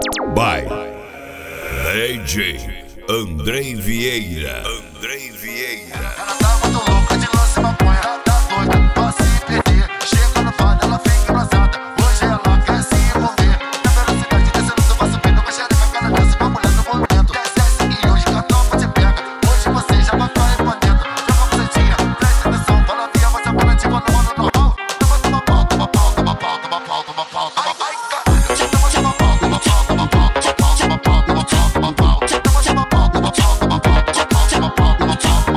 by DJ Andrei Vieira. Andrei Vieira. Ela tá muito louca de lance maconha, ela tá doida pra se perder. Chega no bar, ela fica embraçada. Hoje ela quer se envolver. Na velocidade descendo, vai subindo, vai xereca, cara dança, vai mulher no movimento. Desce e hoje que a tropa te pega. Hoje você já vai cair pra dentro. Joga a bucetinha, presta atenção. Fala via, você é operativa no modo normal. Toma pau, toma pau, toma pau, toma pau, toma pau. Ai, ai, caralho. Toma pau, toma pau, toma pau, toma pau, toma pau, toma pau. Toma pau, toma pau, toma pau, toma pau, toma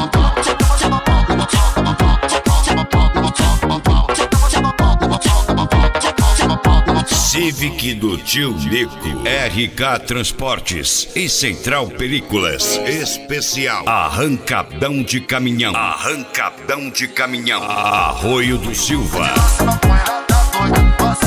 pau. Civic do Tio Nico, RK Transportes e Central Películas. Especial Arrancadão de Caminhão. Arrancadão de Caminhão. Arroio do Silva. Ela tá doida,